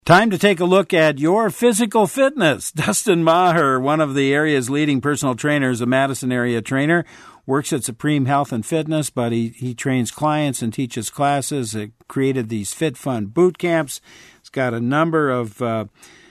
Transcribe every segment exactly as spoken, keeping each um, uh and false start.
Time to take a look at your physical fitness. Dustin Maher, one of the area's leading personal trainers, a Madison area trainer, works at Supreme Health and Fitness, but he, he trains clients and teaches classes. He created these Fit Fun boot camps. He's got a number of uh,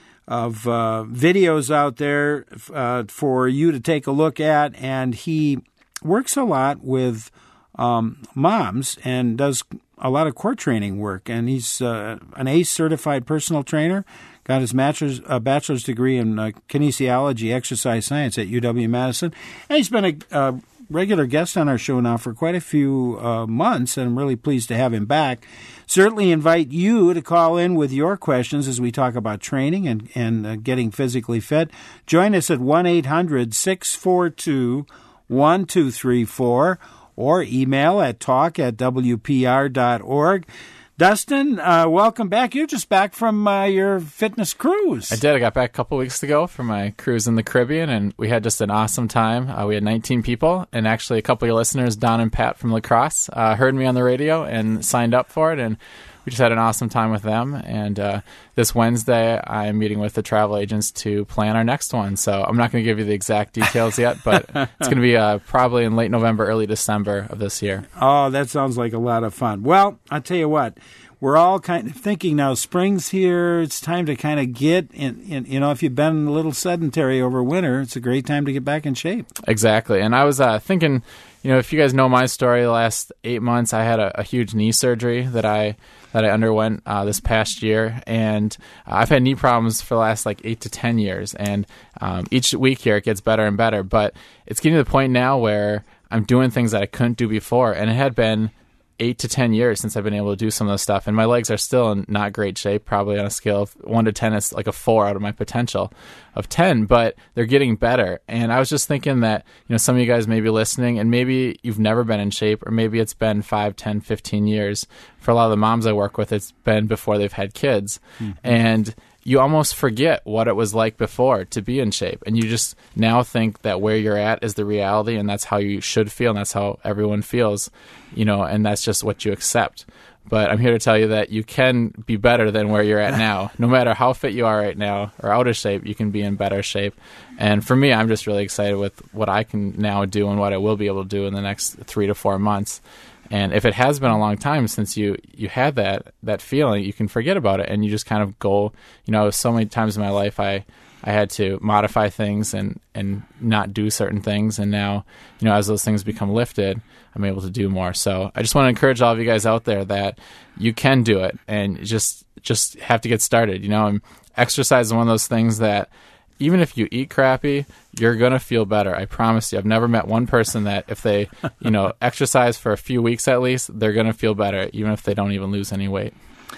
of uh, videos out there uh, for you to take a look at, and he works a lot with um, moms and does a lot of core training work, and he's uh, an A C E certified personal trainer, got his bachelor's, uh, bachelor's degree in uh, kinesiology, exercise science at U W-Madison, and he's been a, a regular guest on our show now for quite a few uh, months, and I'm really pleased to have him back. Certainly invite you to call in with your questions as we talk about training and, and uh, getting physically fit. Join us at one eight hundred six four two one two three four or email at talk at w p r dot org. Dustin, uh, welcome back. You're just back from uh, your fitness cruise. I did. I got back a couple weeks ago from my cruise in the Caribbean, and we had just an awesome time. Uh, we had nineteen people, and actually a couple of your listeners, Don and Pat from La Crosse, uh, heard me on the radio and signed up for it, and we just had an awesome time with them. And uh, this Wednesday, I'm meeting with the travel agents to plan our next one. So I'm not going to give you the exact details yet, but it's going to be uh, probably in late November, early December of this year. Oh, that sounds like a lot of fun. Well, I'll tell you what. We're all kind of thinking now, spring's here. It's time to kind of get in, in. You know, if you've been a little sedentary over winter, it's a great time to get back in shape. Exactly. And I was uh, thinking, you know, if you guys know my story, the last eight months, I had a, a huge knee surgery that I that I underwent uh, this past year, and uh, I've had knee problems for the last like eight to ten years. And um, each week here, it gets better and better. But it's getting to the point now where I'm doing things that I couldn't do before, and it had been eight to ten years since I've been able to do some of this stuff, and my legs are still in not great shape. Probably on a scale of one to ten, it's like a four out of my potential of ten, but they're getting better. And I was just thinking that, you know, some of you guys may be listening, and maybe you've never been in shape, or maybe it's been five, ten, fifteen years. For a lot of the moms I work with, it's been before they've had kids, mm-hmm. and you almost forget what it was like before to be in shape. And you just now think that where you're at is the reality, and that's how you should feel, and that's how everyone feels, you know, and that's just what you accept. But I'm here to tell you that you can be better than where you're at now. No matter how fit you are right now or out of shape, you can be in better shape. And for me, I'm just really excited with what I can now do and what I will be able to do in the next three to four months. And if it has been a long time since you, you had that, that feeling, you can forget about it, and you just kind of go, you know, so many times in my life I, I had to modify things and, and not do certain things. And now, you know, as those things become lifted, I'm able to do more. So I just want to encourage all of you guys out there that you can do it, and just just have to get started. You know, and exercise is one of those things that even if you eat crappy, you're going to feel better. I promise you. I've never met one person that if they, you know, exercise for a few weeks at least, they're going to feel better, even if they don't even lose any weight.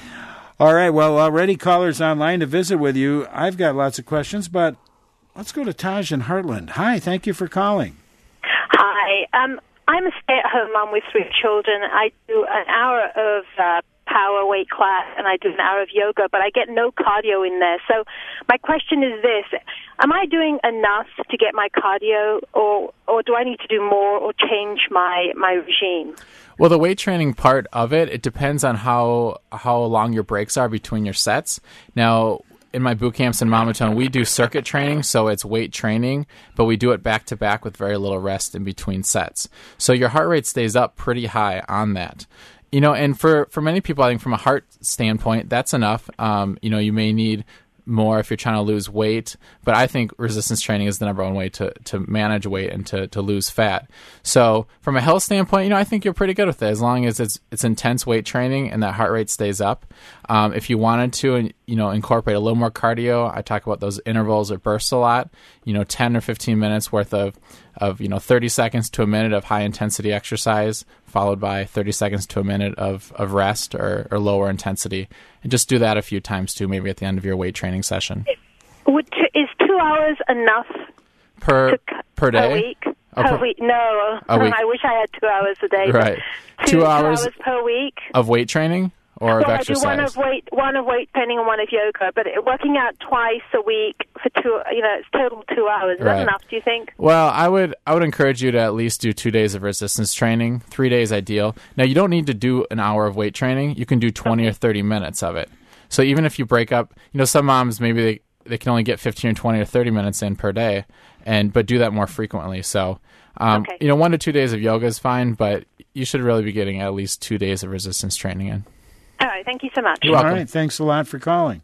All right. Well, already callers online to visit with you. I've got lots of questions, but let's go to Taj in Heartland. Hi. Thank you for calling. Hi. Um, I'm a stay-at-home mom with three children. I do an hour of uh, power weight class, and I do an hour of yoga, but I get no cardio in there. So my question is this: am I doing enough to get my cardio, or or do I need to do more or change my, my regime? Well, the weight training part of it, it depends on how how long your breaks are between your sets. Now, in my boot camps in Mamatone, we do circuit training, so it's weight training, but we do it back-to-back with very little rest in between sets. So your heart rate stays up pretty high on that. You know, and for, for many people, I think from a heart standpoint, that's enough. Um, you know, you may need more if you're trying to lose weight, but I think resistance training is the number one way to, to manage weight and to, to lose fat. So from a health standpoint, you know, I think you're pretty good with it as long as it's it's intense weight training and that heart rate stays up. Um, if you wanted to, you know, incorporate a little more cardio, I talk about those intervals or bursts a lot, you know, ten or fifteen minutes worth of, of, you know, thirty seconds to a minute of high intensity exercise, followed by thirty seconds to a minute of, of rest or, or lower intensity. And just do that a few times too, maybe at the end of your weight training session. Would t- is two hours enough per to, per day? Per week? Oh, per per, week? No, a week. I wish I had two hours a day. Right, two, two hours, two hours per week of weight training or well, of exercise. I do one of weight, one of weight training and one of yoga, but it, working out twice a week for two, you know, it's total two hours. Is right. that enough? Do you think? Well, I would I would encourage you to at least do two days of resistance training. Three days ideal. Now, you don't need to do an hour of weight training. You can do twenty okay. or thirty minutes of it. So even if you break up, you know, some moms, maybe they, they can only get fifteen or twenty or thirty minutes in per day, and but do that more frequently. So, um, okay. you know, one to two days of yoga is fine, but you should really be getting at least two days of resistance training in. All right. Thank you so much. You're welcome. All right. Thanks a lot for calling.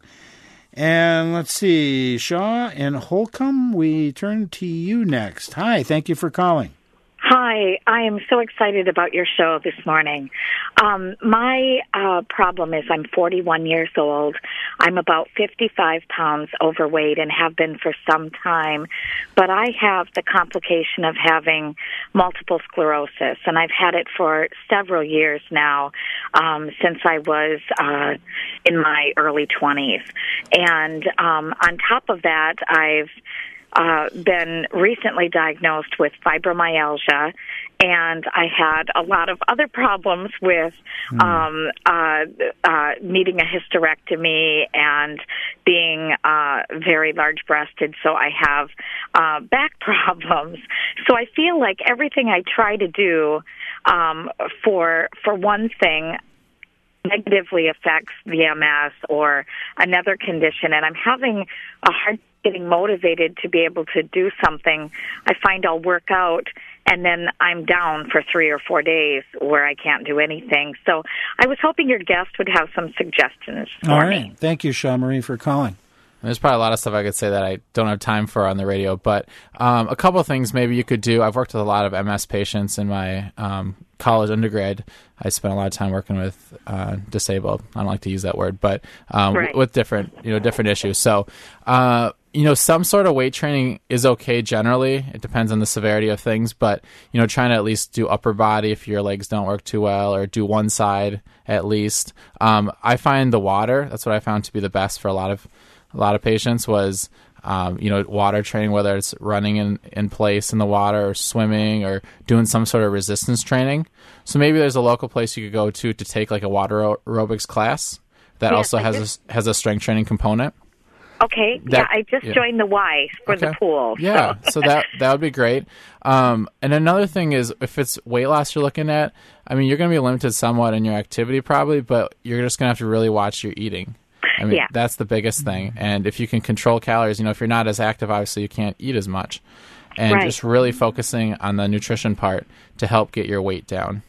And let's see, Shaw and Holcomb, we turn to you next. Hi. Thank you for calling. Hi, I am so excited about your show this morning. Um, my uh, problem is I'm forty-one years old. I'm about fifty-five pounds overweight and have been for some time, but I have the complication of having multiple sclerosis, and I've had it for several years now, um, since I was uh, in my early twenties. And um, on top of that, I've Uh, been recently diagnosed with fibromyalgia, and I had a lot of other problems with mm. um, uh, uh, needing a hysterectomy and being uh, very large-breasted, so I have uh, back problems. So I feel like everything I try to do um, for for one thing negatively affects the M S or another condition, and I'm having a hard getting motivated to be able to do something. I find I'll work out, and then I'm down for three or four days where I can't do anything. So I was hoping your guest would have some suggestions for All right. me. Thank you, Shaw Marie, for calling. There's probably a lot of stuff I could say that I don't have time for on the radio, but um, a couple of things maybe you could do. I've worked with a lot of M S patients in my um, college undergrad. I spent a lot of time working with uh, disabled. I don't like to use that word, but um, right. w- with different, you know, different issues. So, uh, you know, some sort of weight training is okay generally. It depends on the severity of things, but, you know, trying to at least do upper body if your legs don't work too well, or do one side at least. Um, I find the water, that's what I found to be the best for a lot of a lot of patients was, um, you know, water training, whether it's running in, in place in the water or swimming or doing some sort of resistance training. So maybe there's a local place you could go to to take like a water aerobics class that yes, also I has just, a, has a strength training component. Okay, That, yeah, I just yeah. joined the Y for okay. the pool. So. Yeah, so that that would be great. Um, and another thing is, if it's weight loss you're looking at, I mean, you're going to be limited somewhat in your activity probably, but you're just going to have to really watch your eating. I mean, yeah. that's the biggest thing. And if you can control calories, you know, if you're not as active, obviously you can't eat as much. And right. just really focusing on the nutrition part to help get your weight down.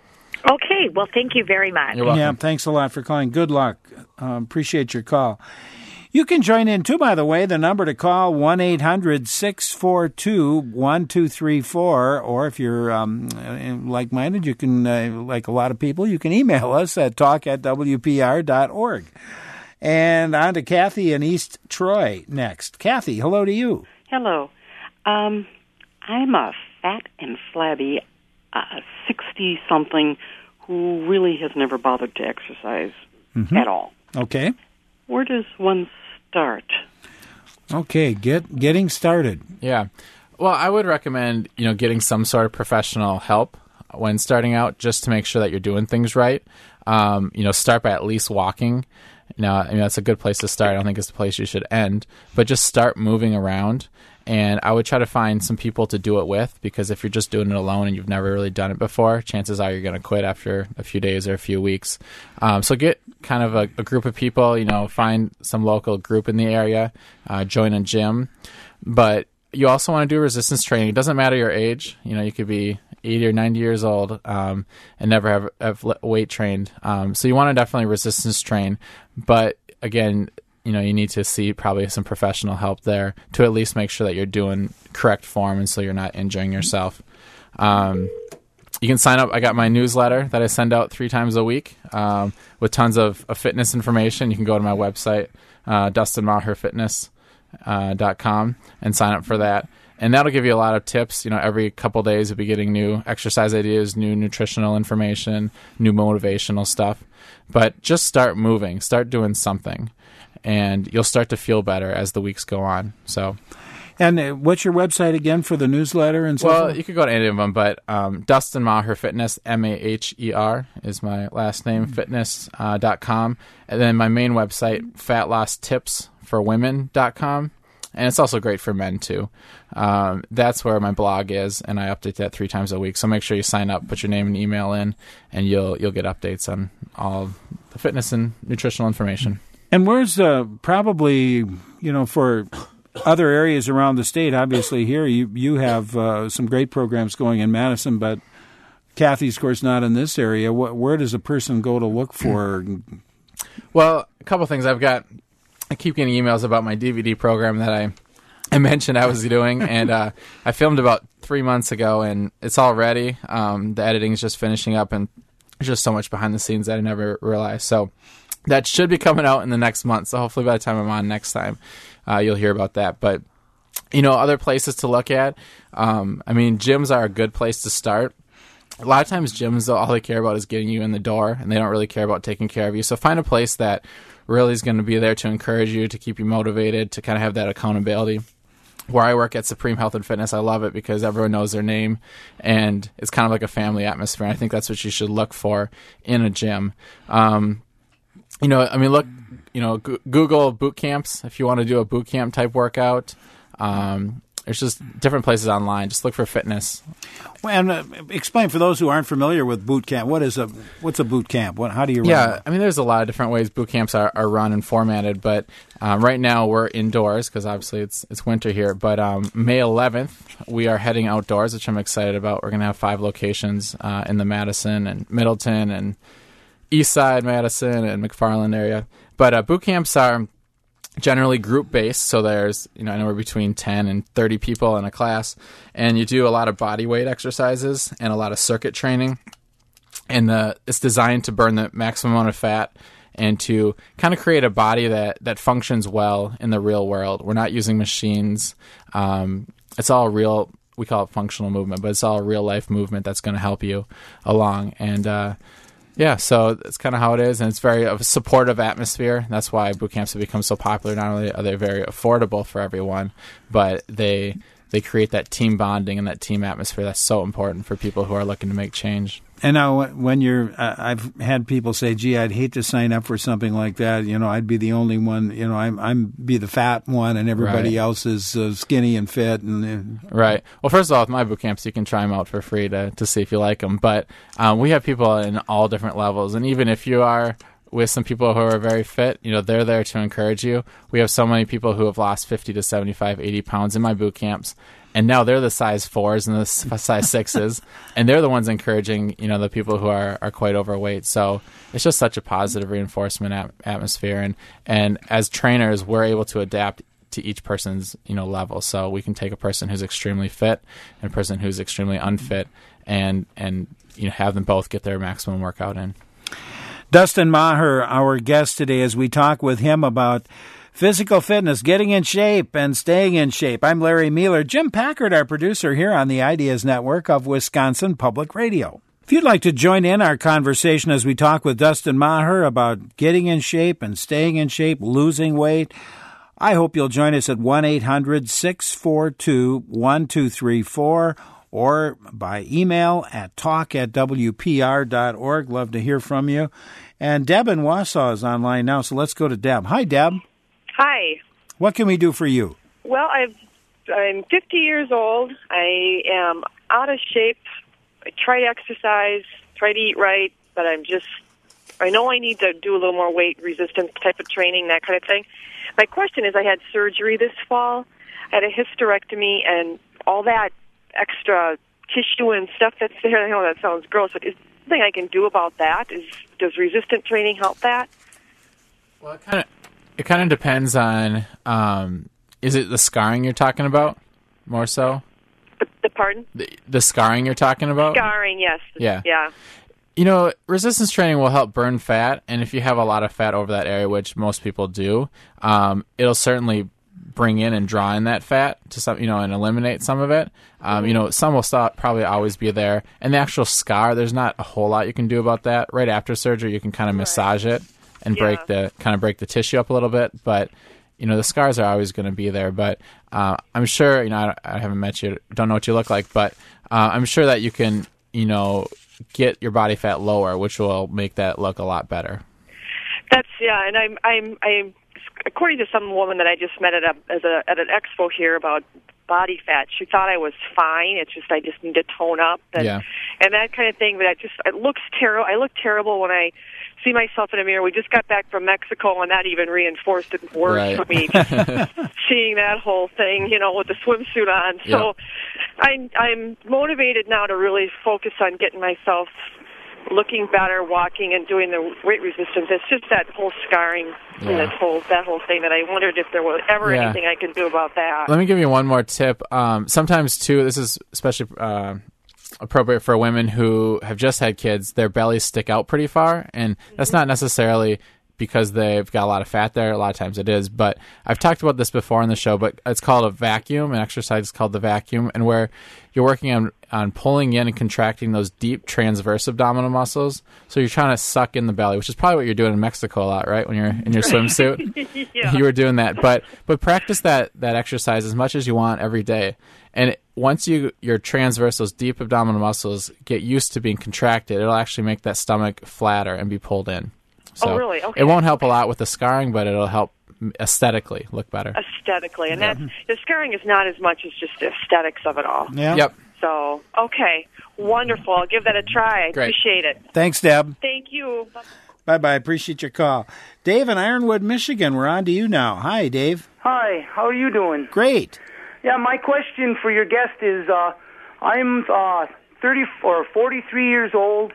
Okay, well, thank you very much. You're welcome. Yeah, thanks a lot for calling. Good luck. Um, appreciate your call. You can join in, too, by the way. The number to call, one eight hundred six four two one two three four. Or if you're um, like-minded, you can, uh, like a lot of people, you can email us at talk at w p r dot org. And on to Kathy in East Troy next. Kathy, hello to you. Hello. Um, I'm a fat and flabby uh, sixty-something who really has never bothered to exercise Mm-hmm. at all. Okay. Where does one start? Okay, get getting started. Yeah. Well, I would recommend, you know, getting some sort of professional help when starting out just to make sure that you're doing things right. Um, you know, start by at least walking. Now, I mean, that's a good place to start. I don't think it's the place you should end. But just start moving around. And I would try to find some people to do it with, because if you're just doing it alone and you've never really done it before, chances are you're going to quit after a few days or a few weeks. Um, so get kind of a, a group of people, you know, find some local group in the area, uh, join a gym. But you also want to do resistance training. It doesn't matter your age. You know, you could be eighty or ninety years old um, and never have, have weight trained. Um, so you want to definitely resistance train. But again, you know, you need to see probably some professional help there to at least make sure that you're doing correct form and so you're not injuring yourself. Um, you can sign up. I got my newsletter that I send out three times a week um, with tons of, of fitness information. You can go to my website, uh, dustin maher fitness dot com, and sign up for that. And that'll give you a lot of tips. You know, every couple days you'll be getting new exercise ideas, new nutritional information, new motivational stuff. But just start moving, start doing something, and you'll start to feel better as the weeks go on. So, and uh, what's your website again for the newsletter and so well, forth? you could go to any of them, but um, Dustin Maher Fitness, M A H E R, is my last name, fitness dot com. Uh, and then my main website, fat loss tips for women dot com. And it's also great for men, too. Um, that's where my blog is, and I update that three times a week. So make sure you sign up, put your name and email in, and you'll you'll get updates on all the fitness and nutritional information. And where's uh, probably, you know, for other areas around the state, obviously here you, you have uh, some great programs going in Madison, but Kathy's, of course, not in this area. What, where does a person go to look for? Well, a couple things. I've got, I keep getting emails about my D V D program that I, I mentioned I was doing, and uh, I filmed about three months ago, and it's all ready. Um, the editing is just finishing up, and there's just so much behind the scenes that I never realized. So that should be coming out in the next month. So hopefully by the time I'm on next time, uh, you'll hear about that. But, you know, other places to look at, um, I mean, gyms are a good place to start. A lot of times gyms, though, all they care about is getting you in the door, and they don't really care about taking care of you. So find a place that really is going to be there to encourage you, to keep you motivated, to kind of have that accountability. Where I work at Supreme Health and Fitness, I love it because everyone knows their name, and it's kind of like a family atmosphere. And I think that's what you should look for in a gym. Um, you know, I mean, look, you know, G- Google boot camps if you want to do a boot camp type workout. Um, There's just different places online. Just look for fitness. Well, and uh, explain for those who aren't familiar with boot camp. What is a what's a boot camp? What how do you run Yeah, it? I mean, there's a lot of different ways boot camps are, are run and formatted. But um, right now we're indoors because obviously it's it's winter here. But um, May eleventh we are heading outdoors, which I'm excited about. We're going to have five locations uh, in the Madison and Middleton and East Side Madison and McFarland area. But uh, boot camps are generally group-based, so there's, you know, anywhere between ten and thirty people in a class, and you do a lot of body weight exercises and a lot of circuit training, and the, it's designed to burn the maximum amount of fat and to kind of create a body that, that functions well in the real world. We're not using machines. Um, it's all real. We call it functional movement, but it's all real-life movement that's going to help you along, and uh yeah, so that's kind of how it is, and it's very a supportive atmosphere. That's why boot camps have become so popular. Not only are they very affordable for everyone, but they they create that team bonding and that team atmosphere that's so important for people who are looking to make change. And now, when you're, uh, I've had people say, "Gee, I'd hate to sign up for something like that. You know, I'd be the only one. You know, I'm I'm be the fat one, and everybody Right. else is uh, skinny and fit." And uh, Right. Well, first of all, with my boot camps, you can try them out for free to to see if you like them. But um, we have people in all different levels, and even if you are with some people who are very fit, you know, they're there to encourage you. We have so many people who have lost fifty to seventy-five, eighty pounds in my boot camps. And now they're the size fours and the size sixes, and they're the ones encouraging, you know, the people who are, are quite overweight. So it's just such a positive reinforcement at- atmosphere. And, and as trainers, we're able to adapt to each person's, you know, level. So we can take a person who's extremely fit and a person who's extremely unfit and, and you know, have them both get their maximum workout in. Dustin Maher, our guest today, as we talk with him about physical fitness, getting in shape and staying in shape. I'm Larry Mueller. Jim Packard, our producer here on the Ideas Network of Wisconsin Public Radio. If you'd like to join in our conversation as we talk with Dustin Maher about getting in shape and staying in shape, losing weight, I hope you'll join us at one eight hundred six four two one two three four or by email at talk at w p r dot org. Love to hear from you. And Deb in Wausau is online now, so let's go to Deb. Hi, Deb. Hi. What can we do for you? Well, I've, I'm fifty years old. I am out of shape. I try to exercise, try to eat right, but I'm just, I know I need to do a little more weight resistance type of training, that kind of thing. My question is, I had surgery this fall. I had a hysterectomy, and all that extra tissue and stuff that's there, I know that sounds gross, but is there something I can do about that? Is, does resistant training help that? Well, it kind of it kind of depends on, um, is it the scarring you're talking about more so? The, the pardon? The, the scarring you're talking about? Scarring, yes. Yeah. Yeah. You know, resistance training will help burn fat, and if you have a lot of fat over that area, which most people do, um, it'll certainly bring in and draw in that fat to some, you know, and eliminate some of it. Um, mm-hmm. You know, some will stop, probably always be there. And the actual scar, there's not a whole lot you can do about that. Right after surgery, you can kind of right. massage it and yeah. break the kind of break the tissue up a little bit, but you know the scars are always going to be there. But uh, I'm sure, you know, I, I haven't met you, don't know what you look like, but uh, I'm sure that you can, you know, get your body fat lower, which will make that look a lot better. That's yeah, and I'm I'm I'm according to some woman that I just met at a as a at an expo here about body fat. She thought I was fine. It's just I just need to tone up and Yeah. and that kind of thing. But it just it looks terrible. I look terrible when I see myself in a mirror. We just got back from Mexico, and that even reinforced it worse Right. for me. Just seeing that whole thing, you know, with the swimsuit on. So I'm I'm motivated now to really focus on getting myself looking better, walking, and doing the weight resistance. It's just that whole scarring Yeah. and that whole that whole thing that I wondered if there was ever Yeah. anything I could do about that. Let me give you one more tip. Um, sometimes, too, this is especially uh, appropriate for women who have just had kids. Their bellies stick out pretty far, and that's not necessarily because they've got a lot of fat there. A lot of times it is. But I've talked about this before on the show, but it's called a vacuum. An exercise is called the vacuum, and where you're working on, on pulling in and contracting those deep transverse abdominal muscles. So you're trying to suck in the belly, which is probably what you're doing in Mexico a lot, right? When you're in your swimsuit. Yeah. You were doing that. But but practice that, that exercise as much as you want every day. And it, once you your transverse, those deep abdominal muscles, get used to being contracted, it'll actually make that stomach flatter and be pulled in. So Oh, really? Okay. It won't help a lot with the scarring, but it'll help aesthetically look better. Aesthetically, and that the scarring is not as much as just the aesthetics of it all. Yeah. Yep. So, okay, wonderful. I'll give that a try. I Great. appreciate it. Thanks, Deb. Thank you. Bye-bye. Appreciate your call. Dave in Ironwood, Michigan. We're on to you now. Hi, Dave. Hi, how are you doing? Great. Yeah, my question for your guest is, uh, I'm uh, thirty or forty-three years old,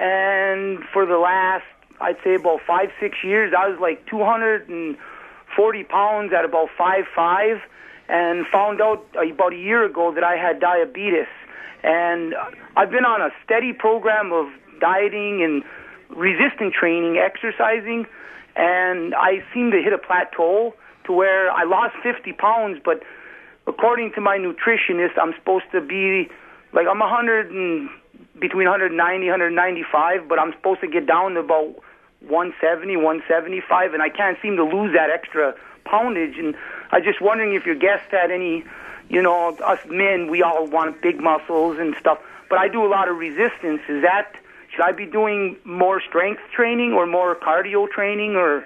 and for the last, I'd say about five, six years, I was like two hundred forty pounds at about five five, and found out about a year ago that I had diabetes. And I've been on a steady program of dieting and resistance training, exercising, and I seem to hit a plateau to where I lost fifty pounds, but according to my nutritionist, I'm supposed to be, like, I'm one hundred and, between one ninety, one ninety-five, but I'm supposed to get down to about one seventy, one seventy-five, and I can't seem to lose that extra poundage. And I'm just wondering if your guest had any, you know, us men, we all want big muscles and stuff, but I do a lot of resistance. Is that, should I be doing more strength training or more cardio training, or...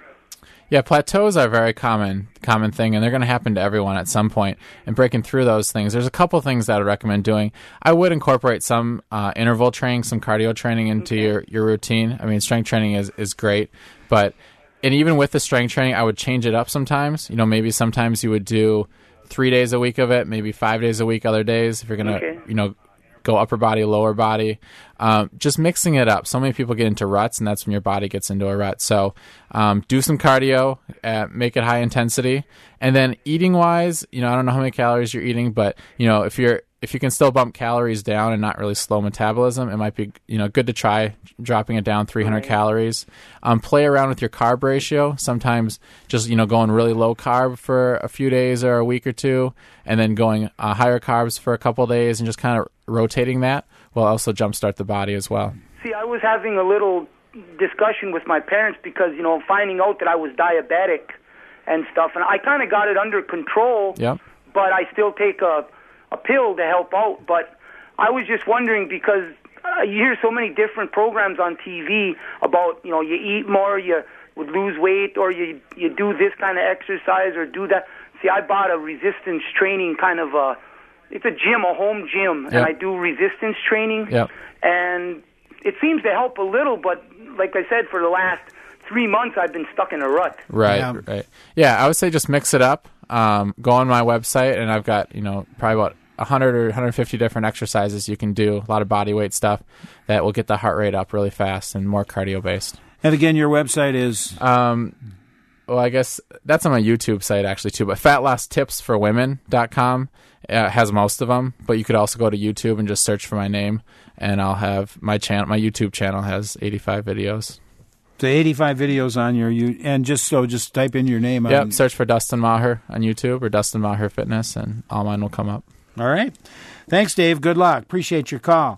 Yeah, plateaus are a very common common thing, and they're going to happen to everyone at some point. And breaking through those things, there's a couple things that I would recommend doing. I would incorporate some uh, interval training, some cardio training into okay. your, your routine. I mean, strength training is, is great, but and even with the strength training, I would change it up sometimes. You know, maybe sometimes you would do three days a week of it, maybe five days a week other days if you're going to, okay. you know, go upper body, lower body, um, just mixing it up. So many people get into ruts, and that's when your body gets into a rut. So um, do some cardio, uh, make it high intensity, and then eating wise, you know, I don't know how many calories you're eating, but you know, if you're if you can still bump calories down and not really slow metabolism, it might be, you know, good to try dropping it down three hundred right. calories. Um, play around with your carb ratio. Sometimes just, you know, going really low carb for a few days or a week or two, and then going uh, higher carbs for a couple days, and just kind of rotating that will also jumpstart the body as well. See, I was having a little discussion with my parents because, you know, finding out that I was diabetic and stuff, and I kind of got it under control, yep. but I still take a, a pill to help out. But I was just wondering, because uh, you hear so many different programs on T V about, you know, you eat more, you would lose weight, or you you do this kind of exercise or do that. See, I bought a resistance training kind of a, it's a gym, a home gym, yep. and I do resistance training, yep. and it seems to help a little, but like I said, for the last three months, I've been stuck in a rut. Right, Yeah. right. Yeah, I would say just mix it up. Um, go on my website, and I've got, you know, probably about one hundred or one hundred fifty different exercises you can do, a lot of body weight stuff that will get the heart rate up really fast and more cardio-based. And again, your website is? Um, well, I guess that's on my YouTube site, actually, too, but fat loss tips for women dot com uh, has most of them, but you could also go to YouTube and just search for my name, and I'll have my channel. My YouTube channel has eighty-five videos. So eighty-five videos on your, you and just so just type in your name. Yep, on, search for Dustin Maher on YouTube or Dustin Maher Fitness, and all mine will come up. All right. Thanks, Dave. Good luck. Appreciate your call.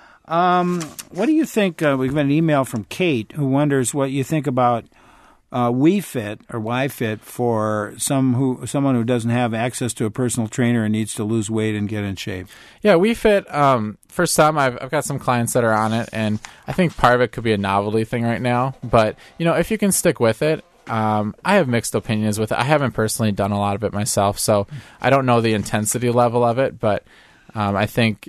Um, what do you think? Uh, we've got an email from Kate who wonders what you think about uh, WeFit or YFit for some who someone who doesn't have access to a personal trainer and needs to lose weight and get in shape. Yeah, WeFit, um, for some, I've, I've got some clients that are on it, and I think part of it could be a novelty thing right now. But, you know, if you can stick with it, Um, I have mixed opinions with it. I haven't personally done a lot of it myself, so I don't know the intensity level of it, but um, I think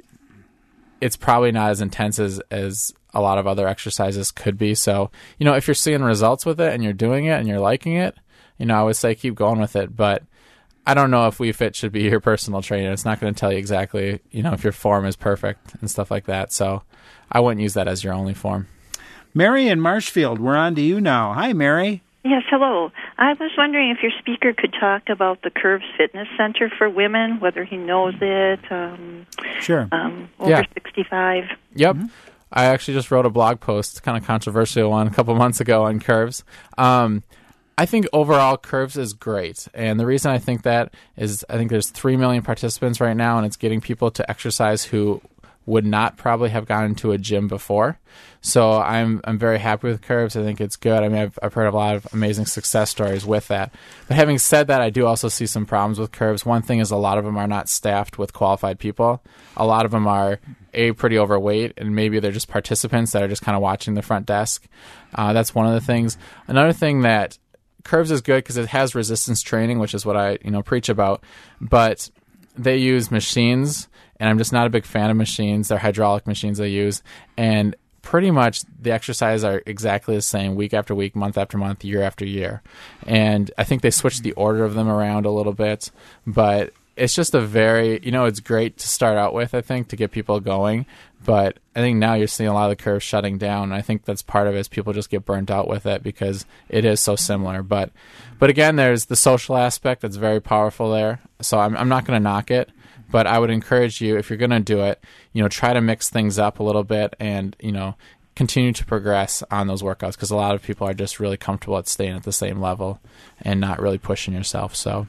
it's probably not as intense as, as a lot of other exercises could be. So, you know, if you're seeing results with it and you're doing it and you're liking it, you know, I would say keep going with it. But I don't know if WeFit should be your personal trainer. It's not going to tell you exactly, you know, if your form is perfect and stuff like that. So I wouldn't use that as your only form. Mary in Marshfield, we're on to you now. Hi, Mary. Yes, hello. I was wondering if your speaker could talk about the Curves Fitness Center for women, whether he knows it. Um, sure. Um, over yeah. sixty-five. Yep. Mm-hmm. I actually just wrote a blog post, kind of controversial one, a couple months ago on Curves. Um, I think overall Curves is great. And the reason I think that is I think there's three million participants right now, and it's getting people to exercise who would not probably have gone into a gym before. So I'm I'm very happy with Curves. I think it's good. I mean, I've, I've heard a lot of amazing success stories with that. But having said that, I do also see some problems with Curves. One thing is a lot of them are not staffed with qualified people. A lot of them are, A, pretty overweight, and maybe they're just participants that are just kind of watching the front desk. Uh, that's one of the things. Another thing that Curves is good because it has resistance training, which is what I you know preach about, but they use machines, and I'm just not a big fan of machines. They're hydraulic machines they use, and pretty much the exercises are exactly the same week after week, month after month, year after year. And I think they switched the order of them around a little bit, but it's just a very, you know, it's great to start out with, I think, to get people going. But I think now you're seeing a lot of the Curves shutting down. And I think that's part of it is people just get burnt out with it because it is so similar. But but again, there's the social aspect that's very powerful there. So I'm I'm not going to knock it. But I would encourage you, if you're going to do it, you know, try to mix things up a little bit and, you know, continue to progress on those workouts because a lot of people are just really comfortable at staying at the same level and not really pushing yourself. So,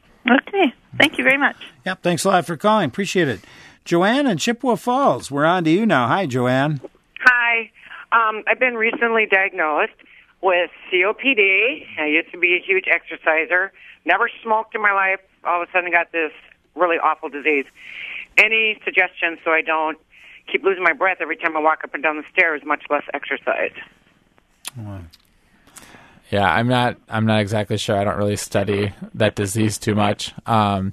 okay. Thank you very much. Yep. Thanks a lot for calling. Appreciate it. Joanne in Chippewa Falls, we're on to you now. Hi, Joanne. Hi. Um, I've been recently diagnosed with C O P D. I used to be a huge exerciser. Never smoked in my life. All of a sudden got this really awful disease. Any suggestions so I don't keep losing my breath every time I walk up and down the stairs, much less exercise? Yeah, I'm not I'm not exactly sure. I don't really study that disease too much. Um,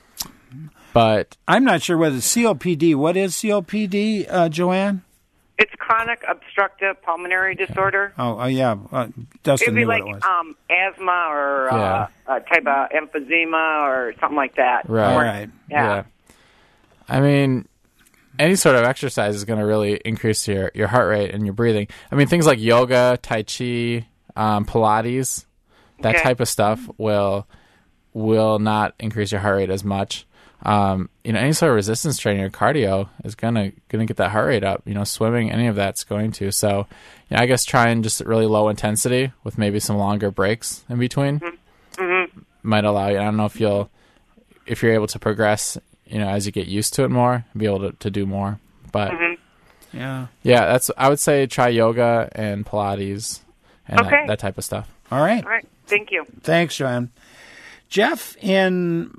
but I'm not sure whether C O P D, what is C O P D, uh, Joanne? It's chronic obstructive pulmonary disorder. Oh, oh yeah. Uh, Dustin It'd be knew like what it was. um, asthma or Yeah. uh, a type of emphysema or something like that. Right. All right. Yeah. yeah. I mean, any sort of exercise is going to really increase your, your heart rate and your breathing. I mean, things like yoga, Tai Chi, um, Pilates, that Okay. type of stuff will will not increase your heart rate as much. Um, you know, any sort of resistance training or cardio is gonna gonna get that heart rate up. You know, swimming, any of that's going to. So, you know, I guess trying just really low intensity with maybe some longer breaks in between Mm-hmm. might allow you. I don't know if you'll if you're able to progress, you know, as you get used to it more, be able to, to do more. But Mm-hmm. Yeah. yeah, that's I would say try yoga and Pilates and Okay. that, that type of stuff. All right. All right. Thank you. Thanks, Joanne. Jeff in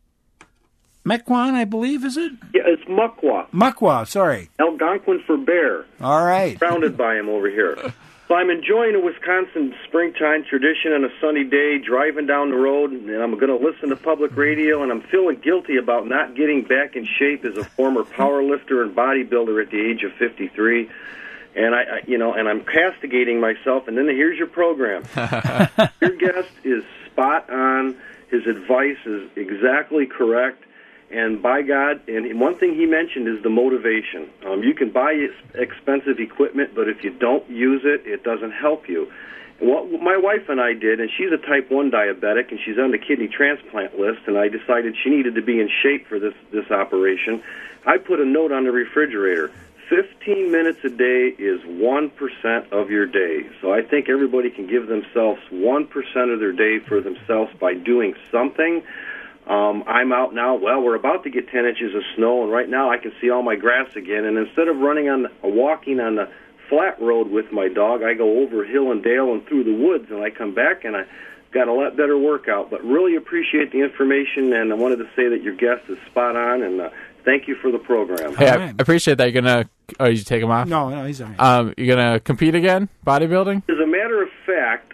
Mequon, I believe, is it? Yeah, it's Muckwa. Muckwa, sorry. Algonquin for bear. All right. Surrounded by him over here. So I'm enjoying a Wisconsin springtime tradition on a sunny day, driving down the road, and I'm going to listen to public radio, and I'm feeling guilty about not getting back in shape as a former power lifter and bodybuilder at the age of fifty-three. And I, I you know, and I'm castigating myself. And then here's your program. Your guest is spot on. His advice is exactly correct. And by God, and one thing he mentioned is the motivation. Um, you can buy expensive equipment, but if you don't use it, it doesn't help you. And what my wife and I did, and she's a type one diabetic, and she's on the kidney transplant list, and I decided she needed to be in shape for this, this operation. I put a note on the refrigerator. fifteen minutes a day is one percent of your day. So I think everybody can give themselves one percent of their day for themselves by doing something. Um, I'm out now. Well, we're about to get ten inches of snow, and right now I can see all my grass again. And instead of running on, the, walking on the flat road with my dog, I go over hill and dale and through the woods, and I come back and I got a lot better workout. But really appreciate the information, and I wanted to say that your guest is spot on, and uh, thank you for the program. Hey, I right. appreciate that. You're gonna. Oh, you take him off? No, no, he's all right. Um, you're gonna compete again, bodybuilding? As a matter of fact,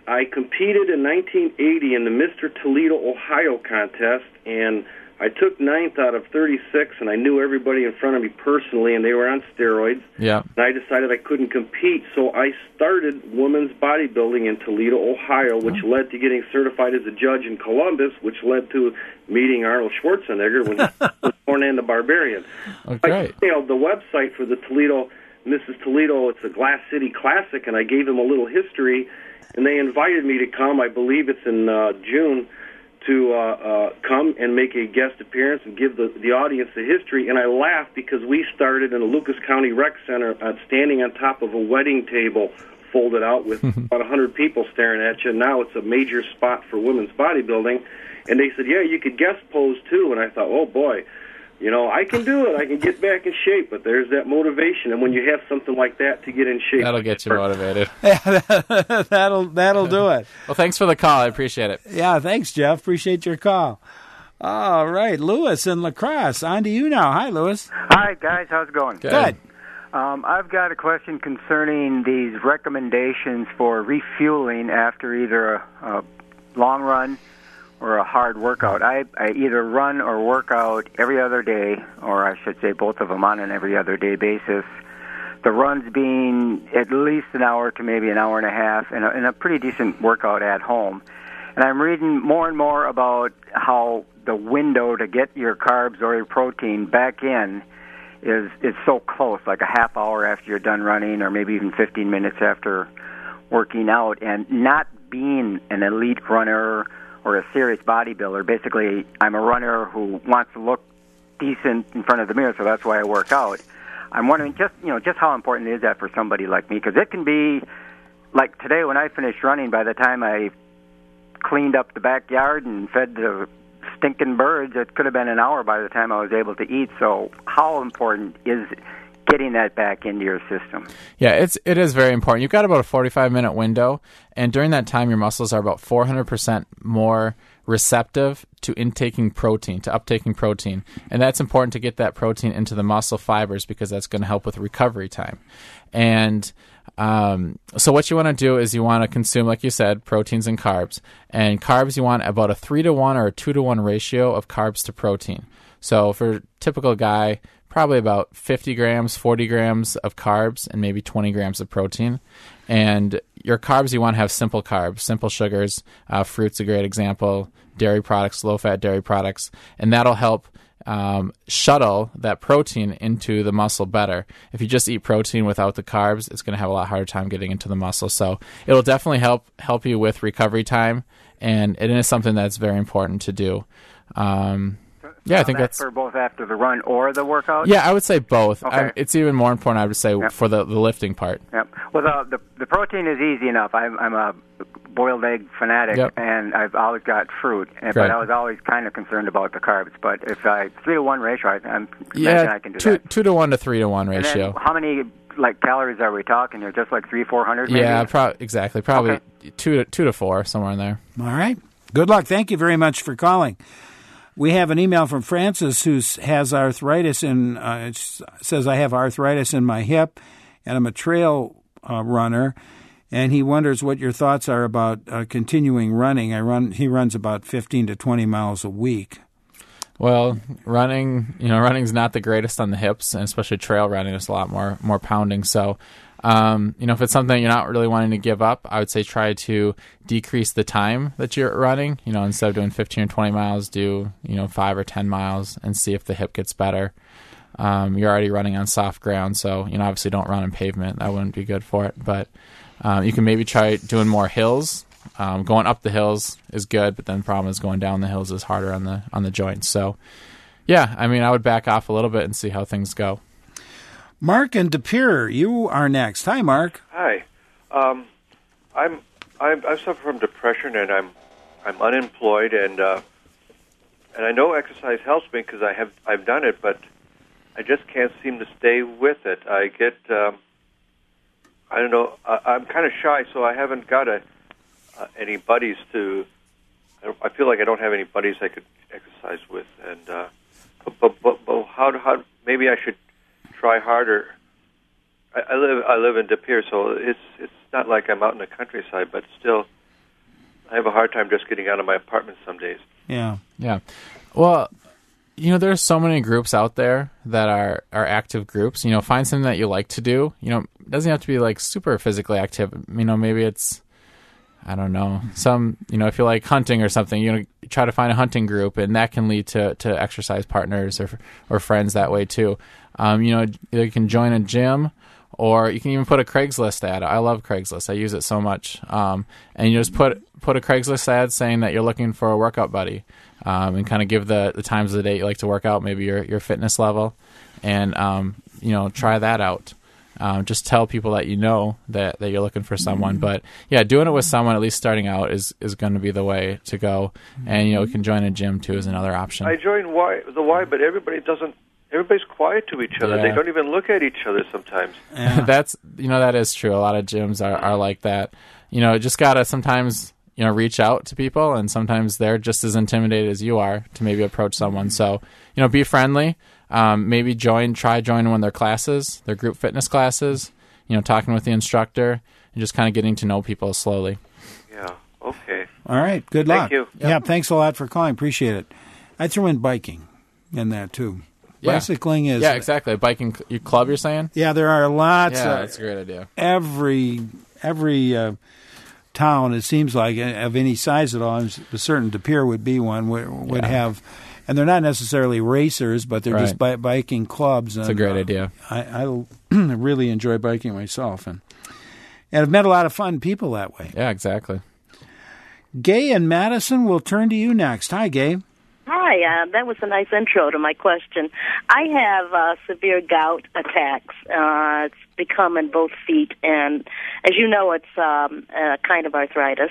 I competed in nineteen eighty in the Mister Toledo, Ohio contest, and I took ninth out of thirty-six, and I knew everybody in front of me personally, and they were on steroids. Yeah. And I decided I couldn't compete, so I started women's bodybuilding in Toledo, Ohio, which oh. led to getting certified as a judge in Columbus, which led to meeting Arnold Schwarzenegger when he was Conan the Barbarian. Okay. I emailed the website for the Toledo, Missus Toledo. It's a Glass City Classic, and I gave them a little history, and they invited me to come. I believe it's in uh, June. to uh, uh, come and make a guest appearance and give the, the audience the history. And I laughed because we started in the Lucas County Rec Center uh, standing on top of a wedding table folded out with about one hundred people staring at you. Now it's a major spot for women's bodybuilding. And they said, yeah, you could guest pose too. And I thought, oh, boy, you know, I can do it. I can get back in shape. But there's that motivation. And when you have something like that to get in shape. That'll get you motivated. that'll that'll do it. Well, thanks for the call. I appreciate it. Yeah, thanks, Jeff. Appreciate your call. All right, Lewis in La Crosse. On to you now. Hi, Lewis. Hi, guys. How's it going? Good. Good. Um, I've got a question concerning these recommendations for refueling after either a, a long run or a hard workout. I, I either run or work out every other day, or I should say both of them on an every other day basis. The runs being at least an hour to maybe an hour and a half, and a, and a pretty decent workout at home. And I'm reading more and more about how the window to get your carbs or your protein back in is is so close, like a half hour after you're done running, or maybe even fifteen minutes after working out. And not being an elite runner or a serious bodybuilder, basically I'm a runner who wants to look decent in front of the mirror, so that's why I work out. I'm wondering just you know just how important is that for somebody like me? Because it can be like today when I finished running, by the time I cleaned up the backyard and fed the stinking birds, it could have been an hour by the time I was able to eat. So how important is getting that back into your system? Yeah, it's it is very important. You've got about a forty-five minute window, and during that time your muscles are about four hundred percent more receptive to intaking protein, to uptaking protein. And that's important to get that protein into the muscle fibers because that's going to help with recovery time. And um, so what you want to do is you want to consume, like you said, proteins and carbs. And carbs, you want about a three to one or a two to one ratio of carbs to protein. So for a typical guy, probably about fifty grams, forty grams of carbs, and maybe twenty grams of protein. And your carbs, you want to have simple carbs, simple sugars. Uh, fruit's a great example. Dairy products, low-fat dairy products. And that'll help um, shuttle that protein into the muscle better. If you just eat protein without the carbs, it's going to have a lot harder time getting into the muscle. So it'll definitely help help you with recovery time, and it is something that's very important to do. Um, yeah, I think that's, that's for both after the run or the workout. Yeah, I would say both. Okay. I, it's even more important, I would say, yep. for the, the lifting part. Yep. Well, the, the the protein is easy enough. I'm I'm a boiled egg fanatic, yep. and I've always got fruit. And, but I was always kind of concerned about the carbs. But if I three to one ratio, I, I'm yeah, I can do two, that. Two to one to three to one ratio. And then how many like calories are we talking here? Just like three, four hundred? Maybe? Yeah, pro- exactly. Probably okay. two to two to four, somewhere in there. All right. Good luck. Thank you very much for calling. We have an email from Francis who has arthritis in, uh, it says, I have arthritis in my hip and I'm a trail uh, runner. And he wonders what your thoughts are about uh, continuing running. I run. He runs about fifteen to twenty miles a week. Well, running, you know, running's not the greatest on the hips, and especially trail running is a lot more more pounding. So, um, you know, if it's something you're not really wanting to give up, I would say try to decrease the time that you're running. You know, instead of doing fifteen or twenty miles, do, you know, five or ten miles and see if the hip gets better. Um, you're already running on soft ground, so, you know, obviously don't run on pavement. That wouldn't be good for it. But um, you can maybe try doing more hills. Um, going up the hills is good, but then the problem is going down the hills is harder on the on the joints. So, yeah, I mean, I would back off a little bit and see how things go. Mark and De Pere, you are next. Hi, Mark. Hi, um, I'm I'm I suffer from depression and I'm I'm unemployed and uh, and I know exercise helps me because I have I've done it, but I just can't seem to stay with it. I get um, I don't know I, I'm kind of shy, so I haven't got a. Uh, any buddies to? I feel like I don't have any buddies I could exercise with, and uh, but, but, but, but how how maybe I should try harder. I, I live I live in De Pere, so it's it's not like I'm out in the countryside, but still, I have a hard time just getting out of my apartment some days. Yeah. Yeah. Well, you know, there's so many groups out there that are, are active groups. You know, find something that you like to do. You know, it doesn't have to be like super physically active. You know, maybe it's, I don't know, some, you know, if you like hunting or something, you know, try to find a hunting group, and that can lead to, to exercise partners or or friends that way too. Um, you know, you can join a gym, or you can even put a Craigslist ad. I love Craigslist. I use it so much. Um, and you just put put a Craigslist ad saying that you're looking for a workout buddy, um, and kind of give the, the times of the day you like to work out, maybe your your fitness level, and um, you know, try that out. Um, just tell people that you know that, that you're looking for someone. But yeah, doing it with someone, at least starting out, is, is going to be the way to go. And, you know, you can join a gym too is another option. I joined y, the Y, but everybody doesn't, everybody's quiet to each other. Yeah. They don't even look at each other sometimes. Yeah. That's, you know, that is true. A lot of gyms are, are like that. You know, just got to sometimes, you know, reach out to people, and sometimes they're just as intimidated as you are to maybe approach someone. So, you know, be friendly. Um, maybe join, try joining one of their classes, their group fitness classes, you know, talking with the instructor and just kind of getting to know people slowly. Yeah, okay. All right, good luck. Thank you. Yeah, Yep. thanks a lot for calling. Appreciate it. I threw in biking in that, too. Yeah. Bicycling is... Yeah, exactly. A biking you club, you're saying? Yeah, there are lots. Yeah, of, that's a great idea. Every, every uh, town, it seems like, of any size at all, I'm certain De Pere would be one, would, would Yeah. have... And they're not necessarily racers, but they're Right. just bi- biking clubs. It's and, a great uh, idea. I, I really enjoy biking myself, and and I've met a lot of fun people that way. Yeah, exactly. Gay in Madison, will turn to you next. Hi, Gay. Hi, uh, that was a nice intro to my question. I have uh, severe gout attacks. Uh, it's become in both feet, and as you know, it's um, a kind of arthritis.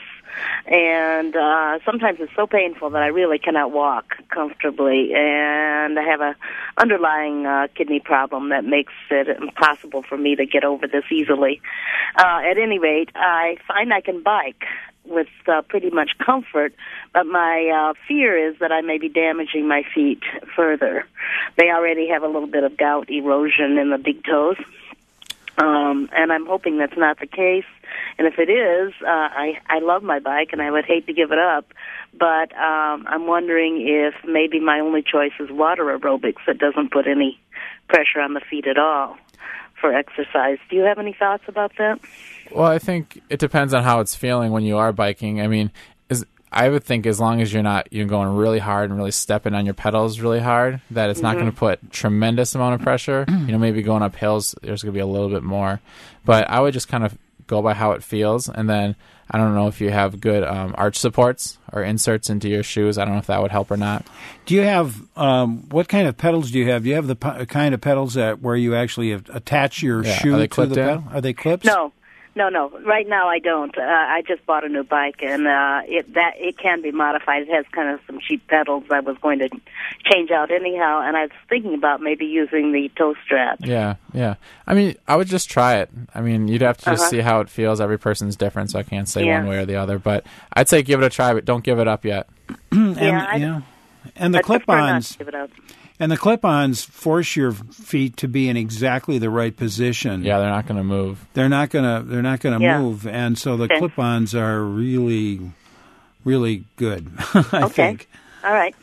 And uh, sometimes it's so painful that I really cannot walk comfortably, and I have a underlying uh, kidney problem that makes it impossible for me to get over this easily. Uh, at any rate, I find I can bike with uh, pretty much comfort, but my uh, fear is that I may be damaging my feet further. They already have a little bit of gout erosion in the big toes, um, and I'm hoping that's not the case. And if it is, uh, I, I love my bike, and I would hate to give it up, but um, I'm wondering if maybe my only choice is water aerobics that doesn't put any pressure on the feet at all for exercise. Do you have any thoughts about that? Well, I think it depends on how it's feeling when you are biking. I mean, is I would think as long as you're not you're going really hard and really stepping on your pedals really hard, that it's mm-hmm. not going to put tremendous amount of pressure. You know, maybe going up hills, there's going to be a little bit more. But I would just kind of go by how it feels, and then I don't know if you have good um, arch supports or inserts into your shoes. I don't know if that would help or not. Do you have, um, what kind of pedals do you have? Do you have the p- kind of pedals that where you actually attach your yeah. shoe Are they to clipped the in? pedal? Are they clips? No. No, no. Right now, I don't. Uh, I just bought a new bike, and uh, it that it can be modified. It has kind of some cheap pedals I was going to change out anyhow, and I was thinking about maybe using the toe straps. Yeah, yeah. I mean, I would just try it. I mean, you'd have to just Uh-huh. see how it feels. Every person's different, so I can't say Yeah. one way or the other. But I'd say give it a try, but don't give it up yet. and, Yeah, I- yeah. And the I'd prefer not clip-ons, to give it up. and the clip-ons force your feet to be in exactly the right position. Yeah, they're not going to move. They're not gonna. They're not gonna Yeah. move, and so the Okay. clip-ons are really, really good. I Okay. think. All right.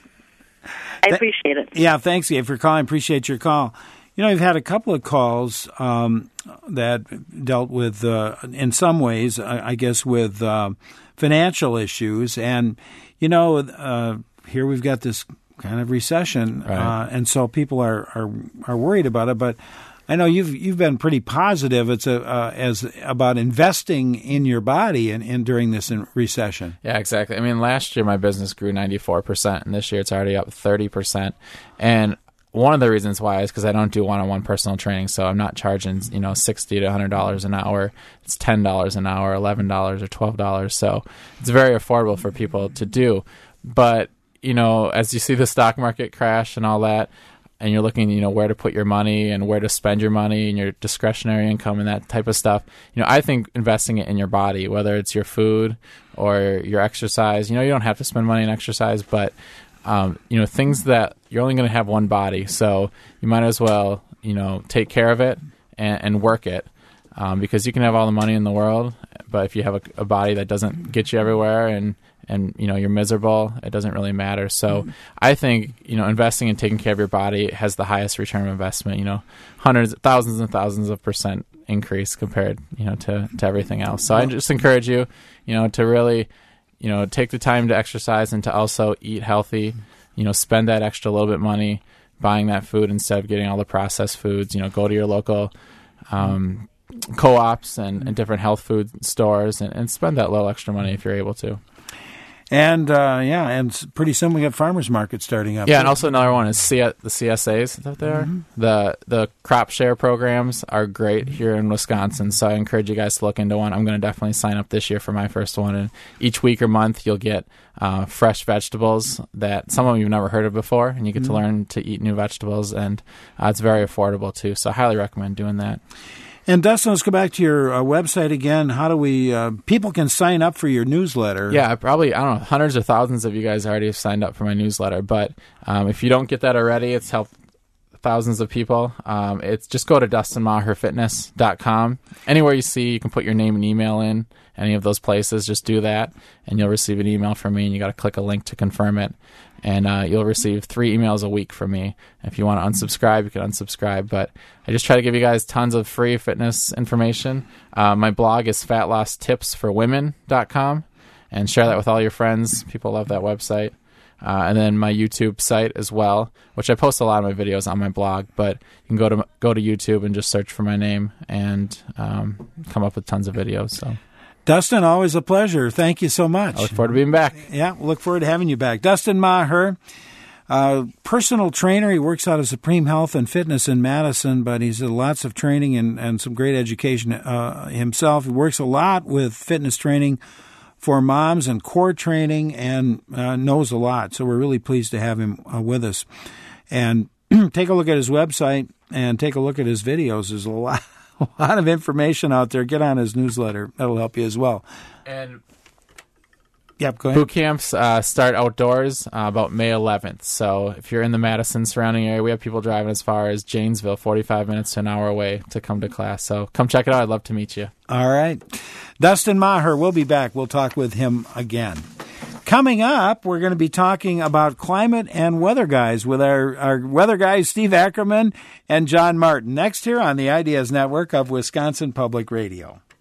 I Th- appreciate it. Yeah, thanks, Gabe, for calling. Appreciate your call. You know, I've had a couple of calls um, that dealt with, uh, in some ways, I, I guess, with uh, financial issues, and you know, uh, here we've got this kind of recession, Right. uh, and so people are, are are worried about it. But I know you've you've been pretty positive. It's a uh, as about investing in your body and, and during this in recession. Yeah, exactly. I mean, last year my business grew ninety-four percent, and this year it's already up thirty percent. And one of the reasons why is because I don't do one-on-one personal training, so I'm not charging, you know, sixty to one hundred dollars an hour. It's ten dollars an hour, eleven dollars or twelve dollars. So it's very affordable for people to do. But, you know, as you see the stock market crash and all that, and you're looking, you know, where to put your money and where to spend your money and your discretionary income and that type of stuff, you know, I think investing it in your body, whether it's your food or your exercise, you know, you don't have to spend money on exercise, but, um, you know, things that you're only going to have one body. So you might as well, you know, take care of it and, and work it. um, because you can have all the money in the world, but if you have a, a body that doesn't get you everywhere and and you know you're miserable, it doesn't really matter. So mm-hmm. I think you know investing and taking care of your body has the highest return of investment. You know, hundreds, thousands, and thousands of percent increase compared you know to, to everything else. So I just encourage you, you know, to really you know take the time to exercise and to also eat healthy. You know, spend that extra little bit money buying that food instead of getting all the processed foods. You know, go to your local um, co-ops and, and different health food stores and, and spend that little extra money if you're able to. And, uh, yeah, and pretty soon we got farmers markets starting up. Yeah, and also another one is C- the C S As. Is that there? Mm-hmm. The the crop share programs are great here in Wisconsin, so I encourage you guys to look into one. I'm going to definitely sign up this year for my first one. And each week or month you'll get uh, fresh vegetables that some of you've never heard of before, and you get mm-hmm. to learn to eat new vegetables, and uh, it's very affordable too, so I highly recommend doing that. And Dustin, let's go back to your uh, website again. How do we, uh, people can sign up for your newsletter? Yeah, probably, I don't know, hundreds or thousands of you guys already have signed up for my newsletter. But um, if you don't get that already, it's helped thousands of people. Um, it's just go to dustin maher fitness dot com. Anywhere you see, you can put your name and email in. Any of those places, just do that, and you'll receive an email from me, and you got to click a link to confirm it. And uh, you'll receive three emails a week from me. If you want to unsubscribe, you can unsubscribe. But I just try to give you guys tons of free fitness information. Uh, my blog is fat loss tips for women dot com, and share that with all your friends. People love that website. Uh, and then my YouTube site as well, which I post a lot of my videos on my blog. But you can go to go to YouTube and just search for my name and um, come up with tons of videos. So. Dustin, always a pleasure. Thank you so much. I look forward to being back. Yeah, we'll look forward to having you back. Dustin Maher, uh, personal trainer. He works out of Supreme Health and Fitness in Madison, but he's had lots of training and, and some great education uh, himself. He works a lot with fitness training for moms and core training and uh, knows a lot. So we're really pleased to have him uh, with us. And take a look at his website and take a look at his videos. There's a lot. A lot of information out there. Get on his newsletter. That'll help you as well. And yep, go ahead. Boot camps uh, start outdoors uh, about May eleventh. So if you're in the Madison surrounding area, we have people driving as far as Janesville, forty-five minutes to an hour away to come to class. So come check it out. I'd love to meet you. All right. Dustin Maher, we'll be back. We'll talk with him again. Coming up, we're going to be talking about climate and weather guys with our, our weather guys, Steve Ackerman and John Martin. Next here on the Ideas Network of Wisconsin Public Radio.